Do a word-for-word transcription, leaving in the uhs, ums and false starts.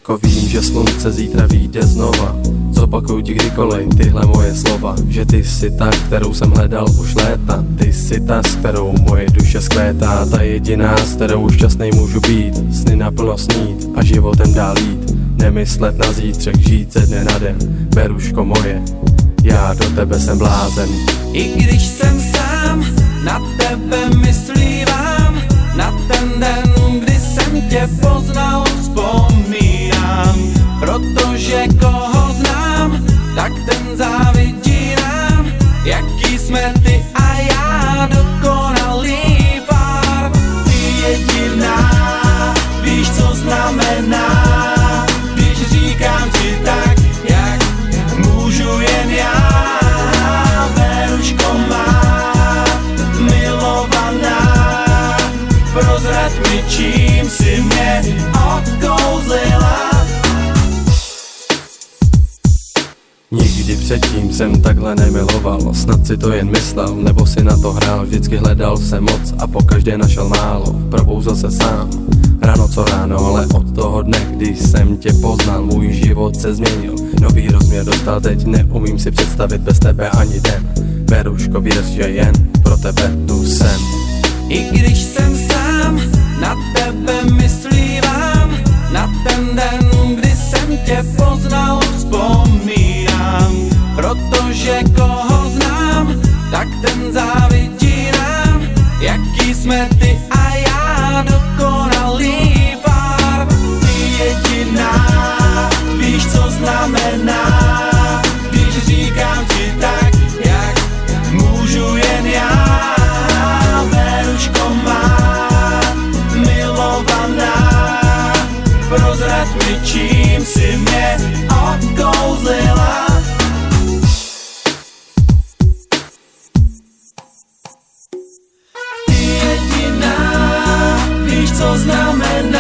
Veruško, vím, že slunce zítra vyjde znova. Zopakuju ti kdykoliv tyhle moje slova, že ty jsi ta, kterou jsem hledal už léta. Ty jsi ta, s kterou moje duše skvétá. Ta jediná, s kterou šťastnej můžu být. Sny naplno snít a životem dál jít. Nemyslet na zítřek, žít ze dne na den. Veruško moje, já do tebe jsem blázen. I když jsem sám, na tebe myslívám. Na ten den, kdy jsem tě poznal, vzpomínám. Protože koho znám, tak ten závidí nám. Jaký jsme ty a já, dokonalý pár. Ty jediná, víš co znamená, když říkám ti tak, jak můžu jen já. Veruško má, milovaná, prozrať mi, čím si mě odkouzlila. Nikdy předtím jsem takhle nemiloval, snad si to jen myslel, nebo si na to hrál. Vždycky hledal jsem moc a pokaždé našel málo, probouzl se sám, ráno co ráno, ale od toho dne, když jsem tě poznal, můj život se změnil. Nový rozměr dostal, teď neumím si představit bez tebe ani den. Veruško, věř, že jen pro tebe tu jsem. I když jsem sám, na tebe myslívám. Na ten den, kdy jsem tě poznal, vzpomínám. Protože koho znám, tak ten závidí nám. Jaký jsme ty a já, dokonalý pár. Ty jediná, víš co znamená, když říkám ti tak, jak můžu jen já. Veruško má, milovaná, prozrať mi, čím si mě odkouzlila. Ty jediná, víš co znamená,